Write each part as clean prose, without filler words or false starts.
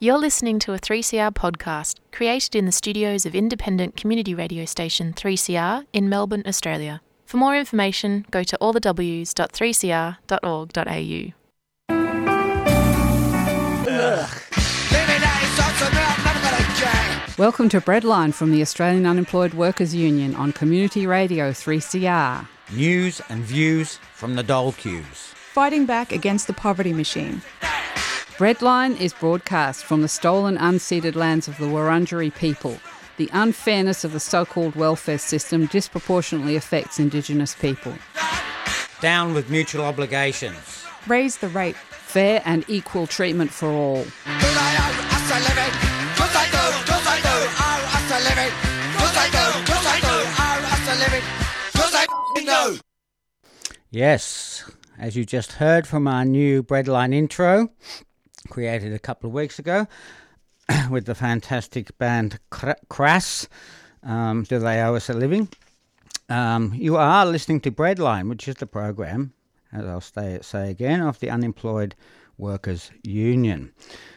You're listening to a 3CR podcast created in the studios of independent community radio station 3CR in Melbourne, Australia. For more information, go to allthews.3cr.org.au. Welcome to Breadline from the Australian Unemployed Workers Union on Community Radio 3CR. News and views from the dole queues. Fighting back against the poverty machine. Breadline is broadcast from the stolen unceded lands of the Wurundjeri people. The unfairness of the so-called welfare system disproportionately affects Indigenous people. Down with mutual obligations. Raise the rate. Fair and equal treatment for all. Yes, as you just heard from our new Breadline intro, created a couple of weeks ago with the fantastic band Crass, Do They Owe Us a Living? You are listening to Breadline, which is the program, as I'll say again, of the Unemployed Workers Union.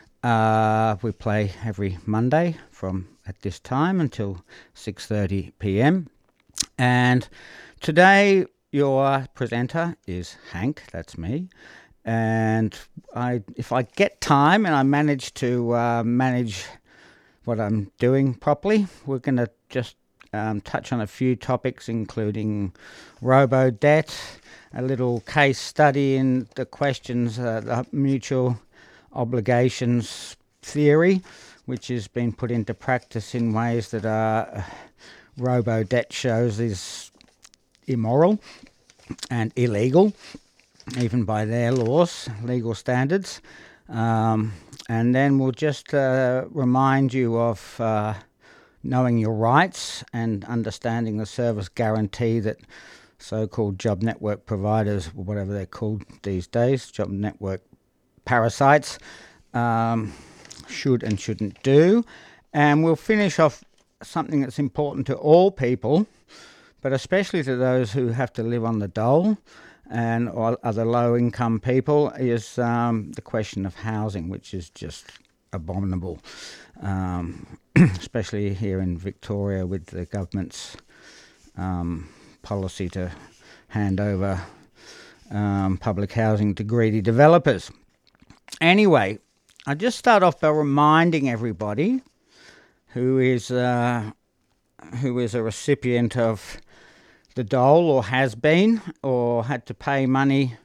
We play every Monday from at this time until 6:30 p.m. And today your presenter is Hank, that's me. And if I get time and I manage to manage what I'm doing properly, we're going to just touch on a few topics, including robo-debt, a little case study in the questions, the mutual obligations theory, which has been put into practice in ways that robo-debt shows is immoral and illegal, even by their laws, legal standards. And then we'll just remind you of knowing your rights and understanding the service guarantee that so-called job network providers, or whatever they're called these days, job network parasites, should and shouldn't do. And we'll finish off something that's important to all people, but especially to those who have to live on the dole and other low-income people, is the question of housing, which is just abominable, especially here in Victoria with the government's policy to hand over public housing to greedy developers. Anyway, I just start off by reminding everybody who is a recipient of the dole, or has been, or had to pay money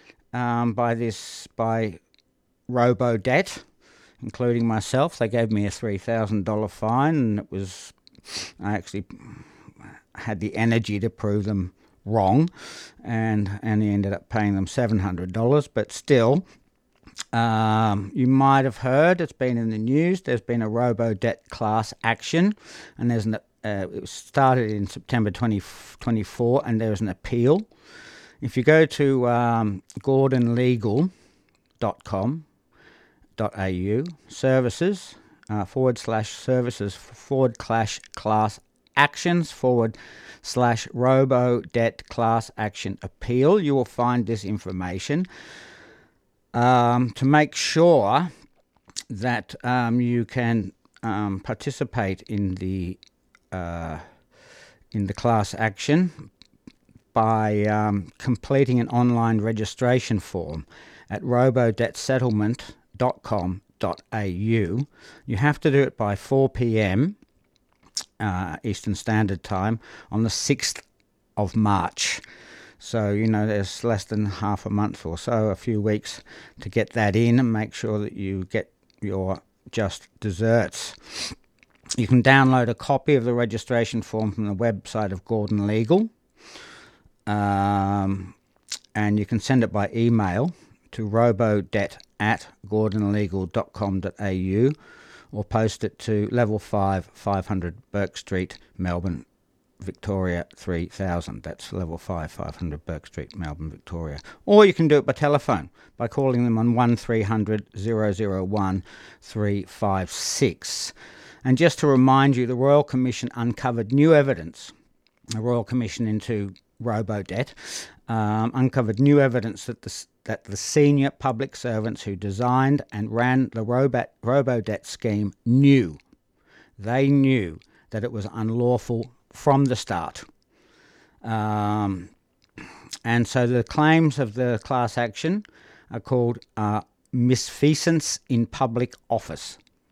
by robo-debt, including myself. They gave me a $3,000 fine, and I actually had the energy to prove them wrong, and he ended up paying them $700. But still, you might have heard, it's been in the news, there's been a robo-debt class action, and it started in September 2024, and there's an appeal. If you go to gordonlegal.com.au, services, /services/class actions /robo-debt class action appeal, you will find this information. To make sure that you can participate in the class action by completing an online registration form at robodebtsettlement.com.au. You have to do it by 4 p.m. Eastern Standard Time on the 6th of March. So, there's less than half a month or so, a few weeks to get that in and make sure that you get your just desserts. You can download a copy of the registration form from the website of Gordon Legal, and you can send it by email to robodebt@gordonlegal.com.au, or post it to Level 5, 500 Burke Street, Melbourne, Victoria 3000. That's Level 5, 500 Burke Street, Melbourne, Victoria. Or you can do it by telephone by calling them on 1300 001 356. And just to remind you, the Royal Commission uncovered new evidence, a Royal Commission into Robodebt, uncovered new evidence that the senior public servants who designed and ran the Robodebt scheme knew that it was unlawful from the start. And so the claims of the class action are called misfeasance in public office.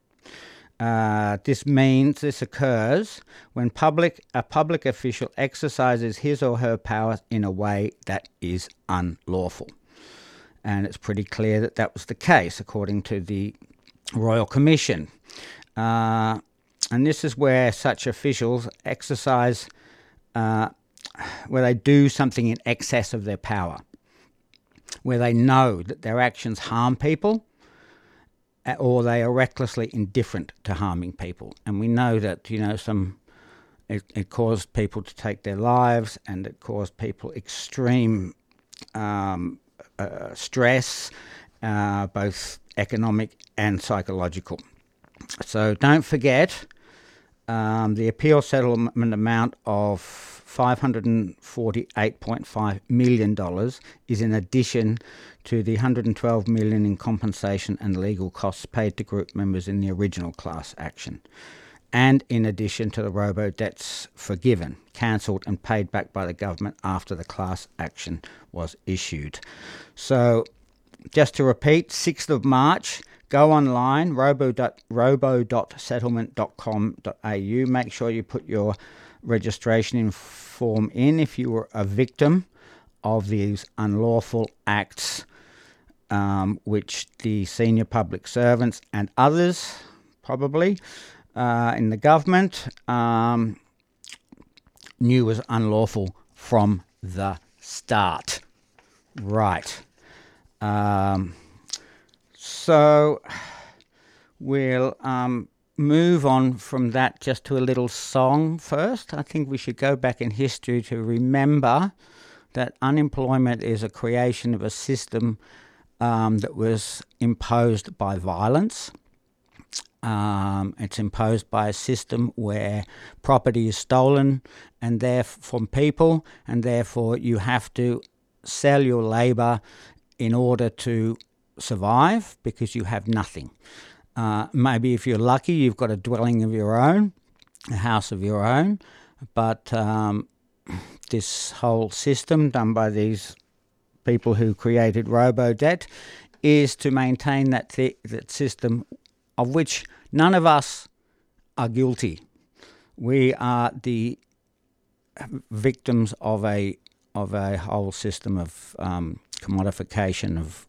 This occurs when a public official exercises his or her powers in a way that is unlawful. And it's pretty clear that that was the case, according to the Royal Commission. And this is where such officials exercise, where they do something in excess of their power, where they know that their actions harm people, or they are recklessly indifferent to harming people. And we know that, it caused people to take their lives, and it caused people extreme stress, both economic and psychological. So don't forget, the appeal settlement amount of $548.5 million is in addition to the $112 million in compensation and legal costs paid to group members in the original class action, and in addition to the robo-debts forgiven, cancelled and paid back by the government after the class action was issued. So just to repeat, 6th of March, go online, robo.settlement.com.au. Make sure you put your registration form in if you were a victim of these unlawful acts, which the senior public servants and others probably in the government knew was unlawful from the start. Right. So we'll move on from that just to a little song first. I think we should go back in history to remember that unemployment is a creation of a system that was imposed by violence. It's imposed by a system where property is stolen and from people, and therefore you have to sell your labour in order to survive because you have nothing. Maybe if you're lucky, you've got a dwelling of your own, a house of your own, but this whole system done by these people who created Robodebt is to maintain that system of which none of us are guilty. We are the victims of a whole system of commodification of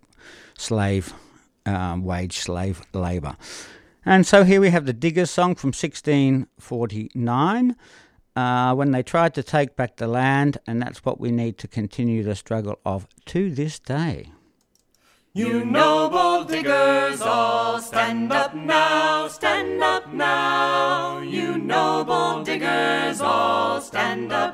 wage slave labour. And so here we have the Diggers song from 1649, when they tried to take back the land, and that's what we need to continue the struggle of to this day. You noble diggers all, stand up now, stand up now. You noble diggers all, stand up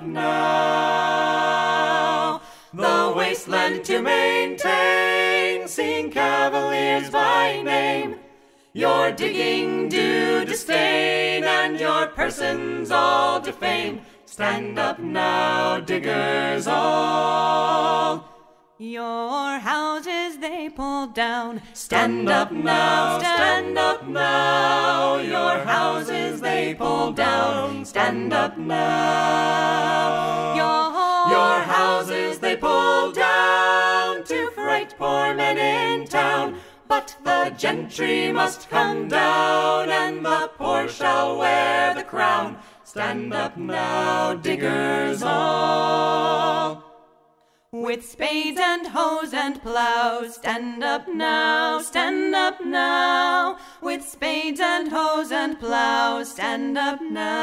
now. The wasteland to maintain, seeing Cavaliers by name. Your digging do disdain, and your persons all defame. Stand up now, diggers all. Your houses they pulled down. Stand up now, stand up now. Your houses they pulled down. Stand up now. Your houses they pulled down to fright poor men in town. But the gentry must come down, and the poor shall wear the crown. Stand up now, diggers all. With spades and hoes and plows, stand up now, stand up now. With spades and hoes and plows, stand up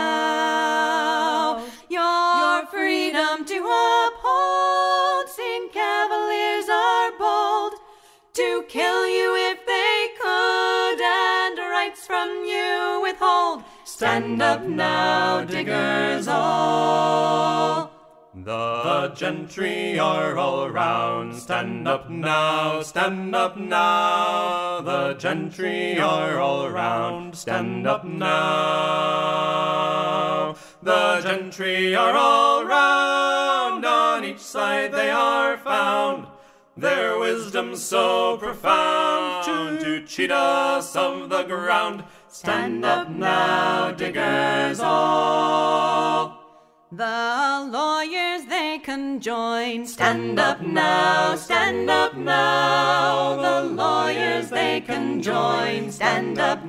now. Your freedom to uphold, seeing Cavaliers are bold, to kill you if they could, and rights from you withhold. Stand up now, diggers all. The gentry are all round. Stand up now, stand up now. The gentry are all round. Stand up now. The gentry are all round. On each side they are found, their wisdom so profound, to cheat us of the ground. Stand up now, diggers all. The lawyers they conjoin. Stand up now, stand up now. The lawyers they conjoin. Stand up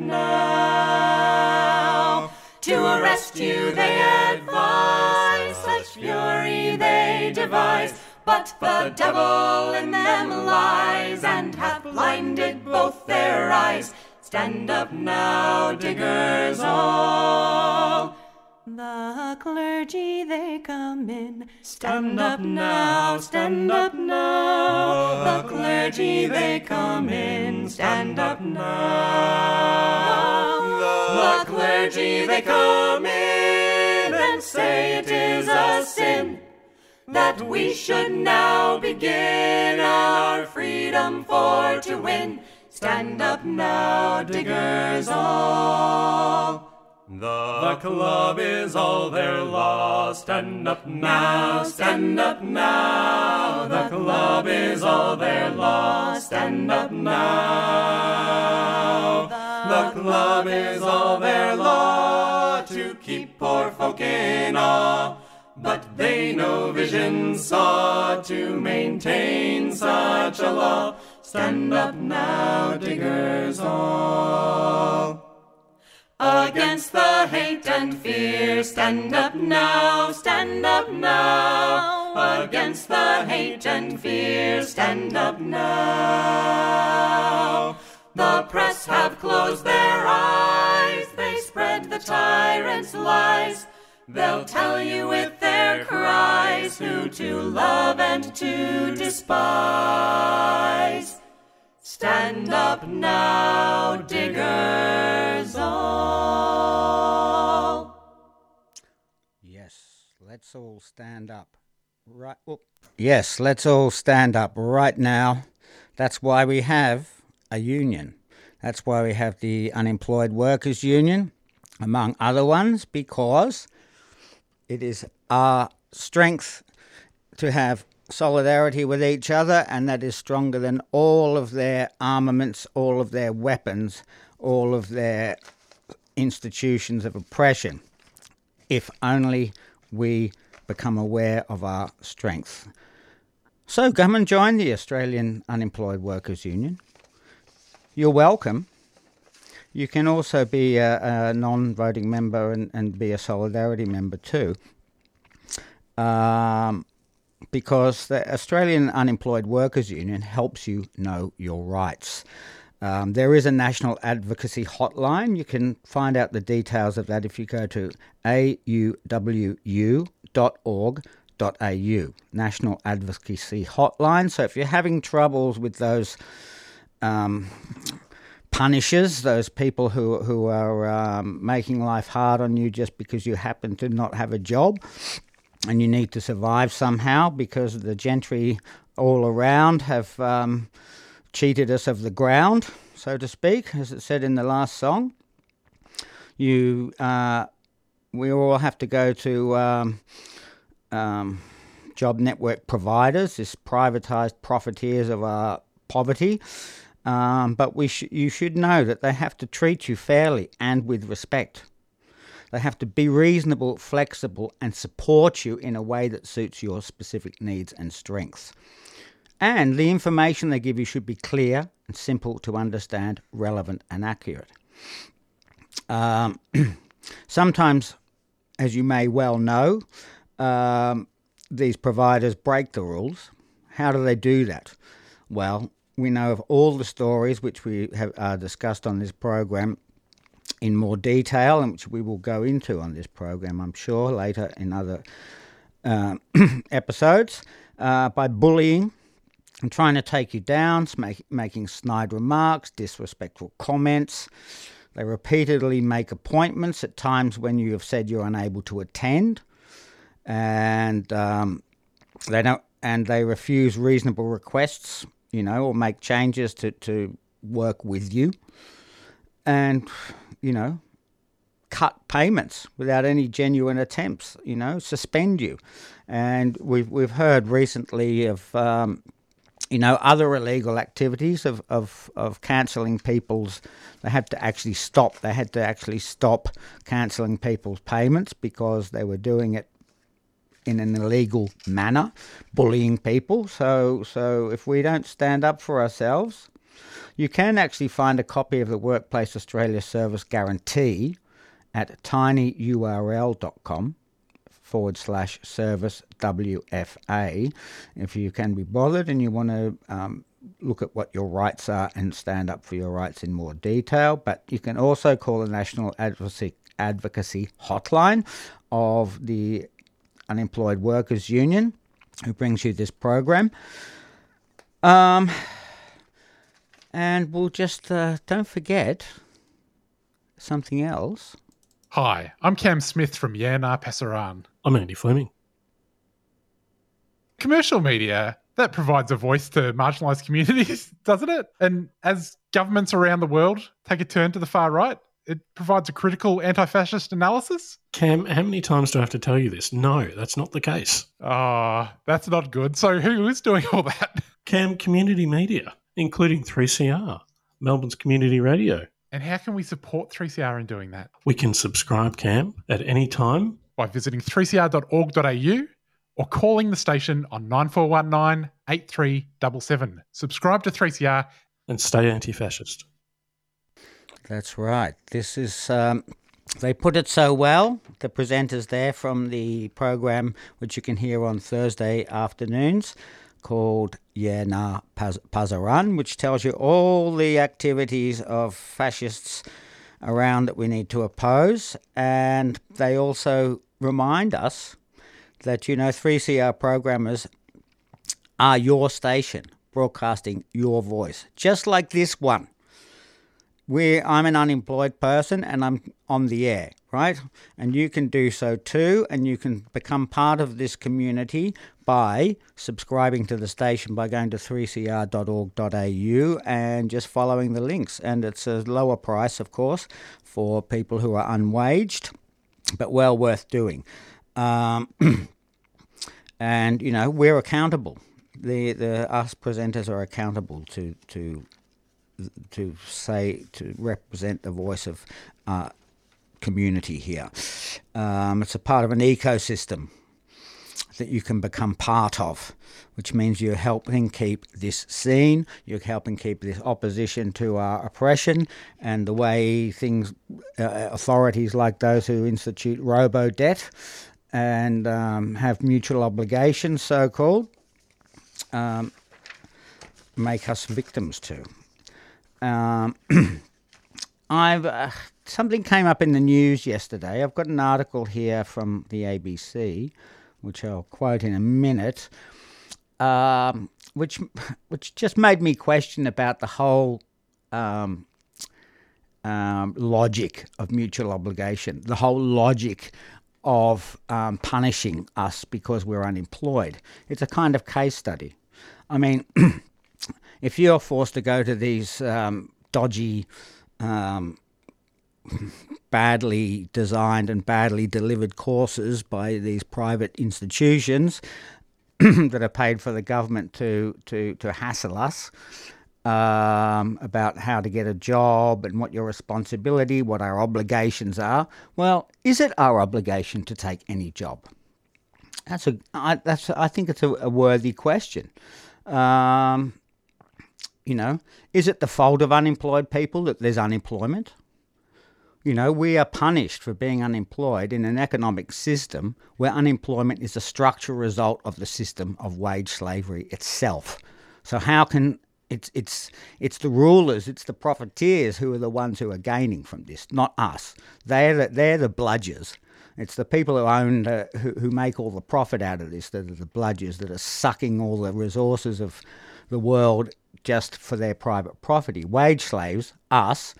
now. To arrest you they advise, such fury they devise. But the devil in them lies, and hath blinded both their eyes. Stand up now, diggers all. The clergy they come in. Stand up now, stand up now. The clergy they come in. Stand up now. The clergy they come in and say it is a sin that we should now begin our freedom for to win. Stand up now, diggers all. The club is all their law. Stand up now, stand up now. The club is all their law. Stand up now. The club is all their law, to keep poor folk in awe. But they no vision saw to maintain such a law. Stand up now, diggers all. Against the hate and fear, stand up now, stand up now. Against the hate and fear, stand up now. The press have closed their eyes, they spread the tyrant's lies. They'll tell you with their cries who to love and to despise. Stand up now, diggers all. Yes, let's all stand up. Right. Yes, let's all stand up right now. That's why we have a union. That's why we have the Unemployed Workers Union, among other ones, because it is our strength to have solidarity with each other, and that is stronger than all of their armaments, all of their weapons, all of their institutions of oppression, if only we become aware of our strength. So come and join the Australian Unemployed Workers Union. You're welcome. You can also be a non-voting member and be a solidarity member too. Because the Australian Unemployed Workers Union helps you know your rights. There is a national advocacy hotline. You can find out the details of that if you go to auwu.org.au, National Advocacy Hotline. So if you're having troubles with those punishers, those people who are making life hard on you just because you happen to not have a job, and you need to survive somehow because the gentry all around have cheated us of the ground, so to speak, as it said in the last song. We all have to go to job network providers, this privatised profiteers of our poverty. But you should know that they have to treat you fairly and with respect. They have to be reasonable, flexible, and support you in a way that suits your specific needs and strengths. And the information they give you should be clear and simple to understand, relevant and accurate. Sometimes, as you may well know, these providers break the rules. How do they do that? Well, we know of all the stories which we have discussed on this program in more detail, and which we will go into on this program, I'm sure, later in other episodes, by bullying and trying to take you down, making snide remarks, disrespectful comments. They repeatedly make appointments at times when you have said you're unable to attend, and they refuse reasonable requests, or make changes to work with you. And, cut payments without any genuine attempts, suspend you. And we've heard recently of other illegal activities of cancelling people's. They had to actually stop cancelling people's payments because they were doing it in an illegal manner, bullying people. So if we don't stand up for ourselves, you can actually find a copy of the Workplace Australia Service Guarantee at tinyurl.com/service WFA. If you can be bothered and you want to look at what your rights are and stand up for your rights in more detail. But you can also call the National Advocacy Hotline of the Unemployed Workers Union, who brings you this program. And we'll just, don't forget something else. Hi, I'm Cam Smith from Yerna Pasaran. I'm Andy Fleming. Commercial media, that provides a voice to marginalised communities, doesn't it? And as governments around the world take a turn to the far right, it provides a critical anti-fascist analysis. Cam, how many times do I have to tell you this? No, that's not the case. That's not good. So who is doing all that? Cam, community media, including 3CR, Melbourne's community radio. And how can we support 3CR in doing that? We can subscribe, Cam, at any time by visiting 3cr.org.au or calling the station on 9419 8377. Subscribe to 3CR and stay anti-fascist. That's right. This is, they put it so well, the presenters there from the program, which you can hear on Thursday afternoons, called Yerna Pasaran, which tells you all the activities of fascists around that we need to oppose. And they also remind us that, 3CR programmers are your station, broadcasting your voice, just like this one. I'm an unemployed person and I'm on the air, right? And you can do so too, and you can become part of this community by subscribing to the station by going to 3cr.org.au and just following the links. And it's a lower price, of course, for people who are unwaged, but well worth doing. And, we're accountable. Us presenters are accountable to represent the voice of community here. It's a part of an ecosystem that you can become part of, which means you're helping keep this scene, you're helping keep this opposition to our oppression and the way things, authorities like those who institute robo-debt and have mutual obligations, so-called, make us victims to. Something came up in the news yesterday. I've got an article here from the ABC, which I'll quote in a minute, which just made me question about the whole logic of mutual obligation, the whole logic of punishing us because we're unemployed. It's a kind of case study. I mean, if you're forced to go to these dodgy, badly designed and badly delivered courses by these private institutions that are paid for the government to hassle us about how to get a job and what your responsibility, what our obligations are. Well, is it our obligation to take any job? I think it's a worthy question. Is it the fault of unemployed people that there's unemployment? We are punished for being unemployed in an economic system where unemployment is a structural result of the system of wage slavery itself. So how can it's the rulers, it's the profiteers who are the ones who are gaining from this, not us. They're the bludgers. It's the people who own, who make all the profit out of this that are the bludgers, that are sucking all the resources of the world just for their private property. Wage slaves, us,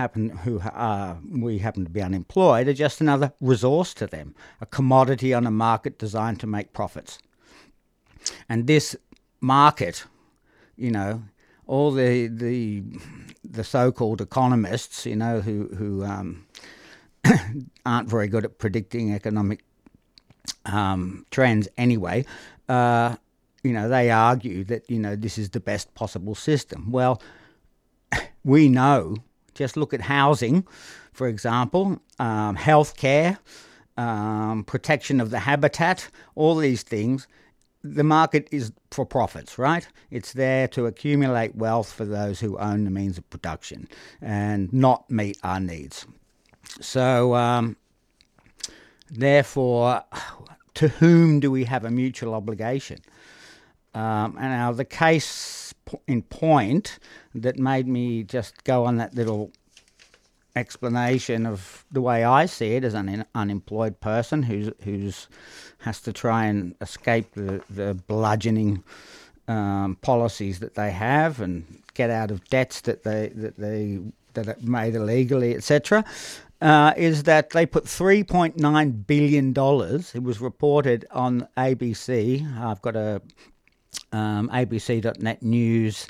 we happen to be unemployed, are just another resource to them, a commodity on a market designed to make profits. And this market, all the so-called economists, who aren't very good at predicting economic trends anyway, they argue that, this is the best possible system. Well, we know, just look at housing, for example, healthcare, protection of the habitat, all these things. The market is for profits, right? It's there to accumulate wealth for those who own the means of production and not meet our needs. So, therefore, to whom do we have a mutual obligation? And now the case in point that made me just go on that little explanation of the way I see it as an unemployed person who's has to try and escape the bludgeoning policies that they have and get out of debts that are made illegally, etc. Is that they put $3.9 billion. It was reported on ABC. I've got a abc.net news.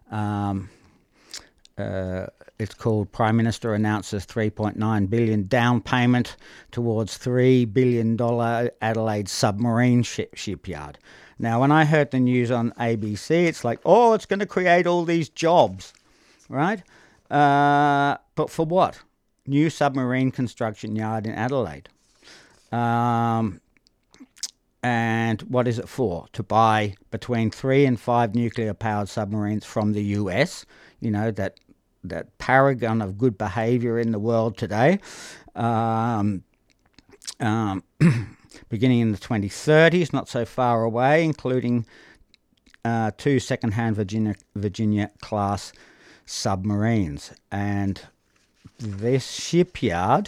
It's called Prime Minister Announces $3.9 billion down payment towards $3 billion Adelaide submarine shipyard. Now, when I heard the news on ABC, it's like, it's going to create all these jobs, right? But for what? New submarine construction yard in Adelaide. And what is it for? To buy between 3 and 5 nuclear-powered submarines from the US, that paragon of good behaviour in the world today, beginning in the 2030s, not so far away, including 2 second-hand Virginia-class submarines. And this shipyard,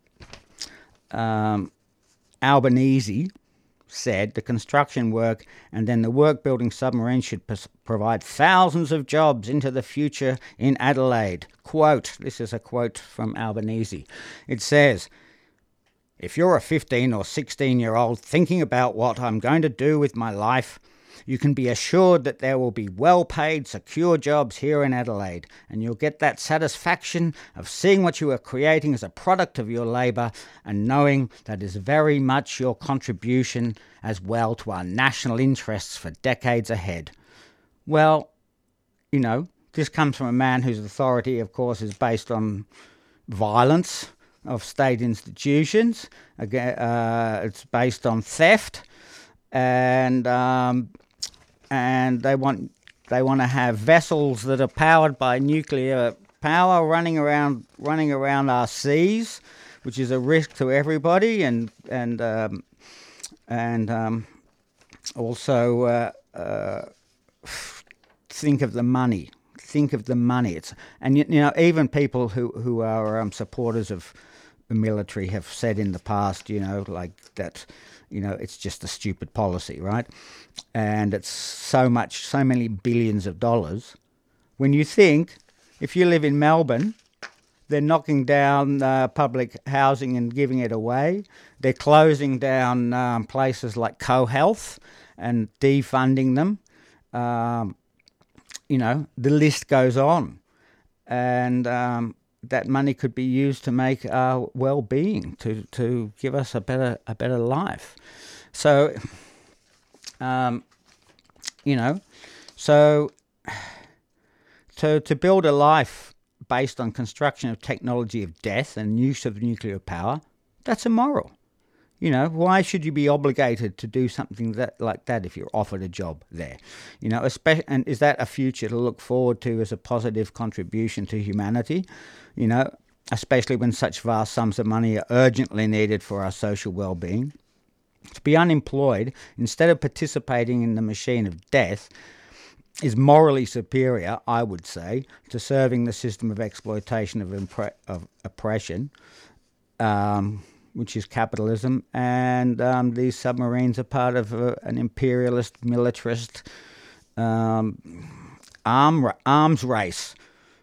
Albanese, said the construction work and then the work building submarines should provide thousands of jobs into the future in Adelaide. Quote, this is a quote from Albanese. It says, "If you're a 15 or 16-year-old thinking about what I'm going to do with my life, you can be assured that there will be well-paid, secure jobs here in Adelaide, and you'll get that satisfaction of seeing what you are creating as a product of your labour and knowing that is very much your contribution as well to our national interests for decades ahead." Well, this comes from a man whose authority, of course, is based on violence of state institutions. It's based on theft, and they want to have vessels that are powered by nuclear power running around our seas, which is a risk to everybody, and also think of the money. Even people who are supporters of the military have said in the past, like that. It's just a stupid policy, right? And it's so many billions of dollars. When you think, if you live in Melbourne, they're knocking down public housing and giving it away. They're closing down places like CoHealth and defunding them. The list goes on. And that money could be used to make our well-being, to give us a better life. So, to build a life based on construction of technology of death and use of nuclear power, that's immoral. Why should you be obligated to do something like that if you're offered a job there? And is that a future to look forward to as a positive contribution to humanity? Especially when such vast sums of money are urgently needed for our social well-being. To be unemployed, instead of participating in the machine of death, is morally superior, I would say, to serving the system of exploitation of oppression, which is capitalism. And these submarines are part of an imperialist, militarist arms race.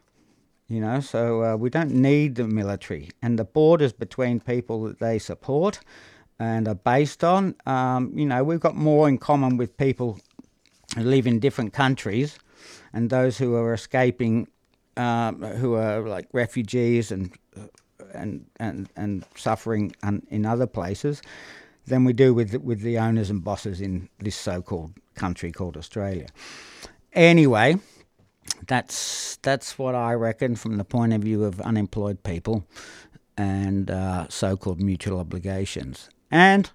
So we don't need the military. And the borders between people that they support and are based on, we've got more in common with people who live in different countries and those who are escaping, who are like refugees and and suffering in other places than we do with the owners and bosses in this so-called country called Australia. Anyway, that's what I reckon from the point of view of unemployed people and so-called mutual obligations. And,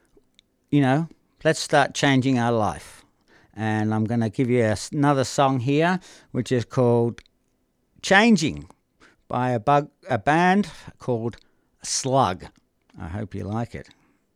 let's start changing our life. And I'm going to give you another song here, which is called Changing by a band called Slug. I hope you like it.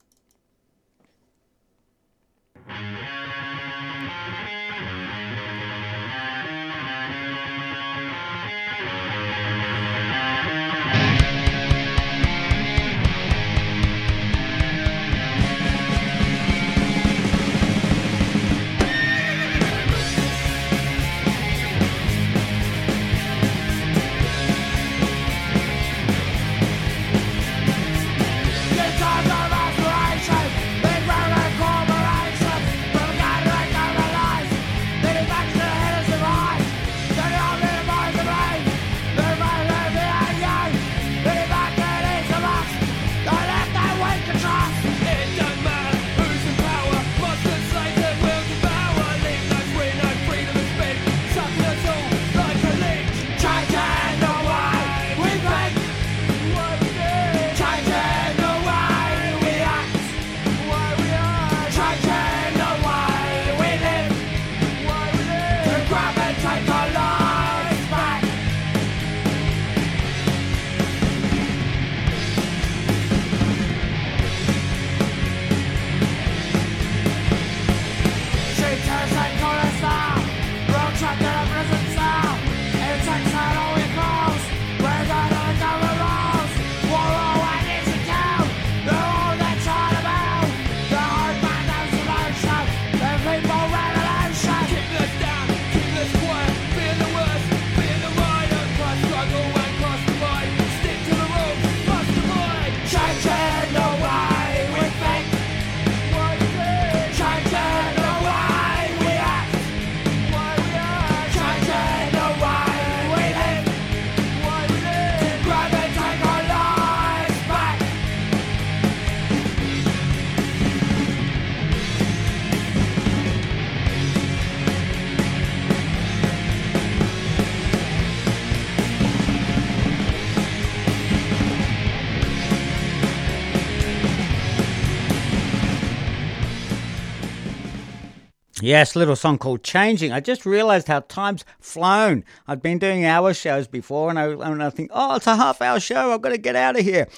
Yes, little song called Changing. I just realised how time's flown. I've been doing hour shows before, and I think, it's a half-hour show. I've got to get out of here.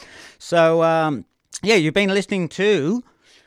So, you've been listening to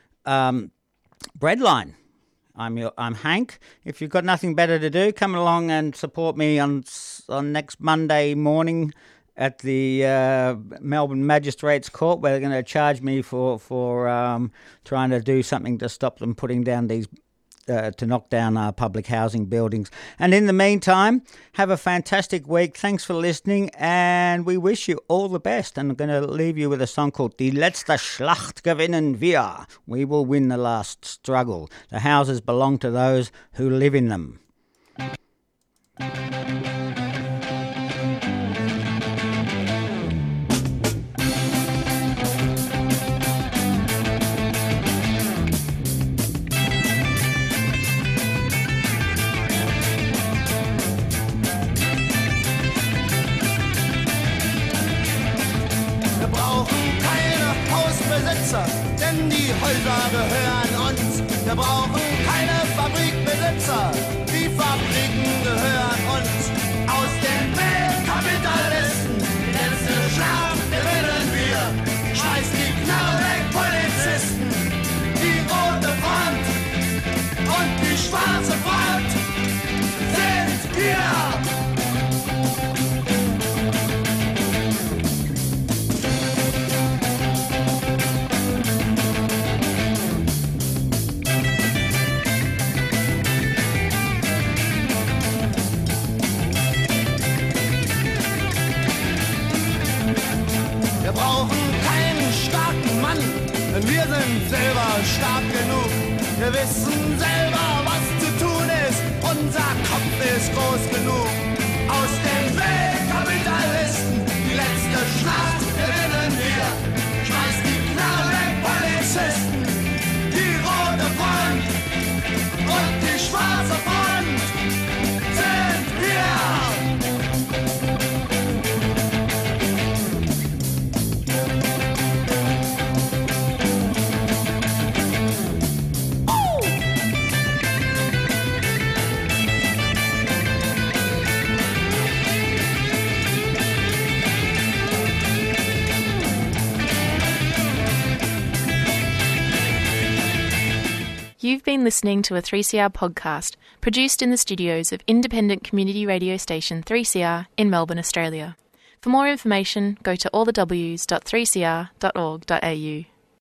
Breadline. I'm Hank. If you've got nothing better to do, come along and support me on next Monday morning at the Melbourne Magistrates Court, where they're going to charge me for trying to do something to stop them putting down these. To knock down our public housing buildings. And in the meantime, have a fantastic week. Thanks for listening, and we wish you all the best. And I'm going to leave you with a song called Die letzte Schlacht gewinnen wir. We will win the last struggle. The houses belong to those who live in them. Denn die Häuser gehören uns. Wir brauchen keine Fabrikbesitzer. Die Fabriken gehören uns. Aus dem Weg Kapitalisten. Die letzte Schlacht gewinnen wir. Schmeißt die Knarre weg, Polizisten. Die rote Front und die schwarze Front sind wir. Wir brauchen keinen starken Mann, denn wir sind selber stark genug. Wir wissen selber, was zu tun ist, unser Kopf ist groß genug. Aus dem Weg Kapitalisten, die letzte Schlacht You've been listening to a 3CR podcast produced in the studios of independent community radio station 3CR in Melbourne, Australia. For more information, go to allthews.3cr.org.au.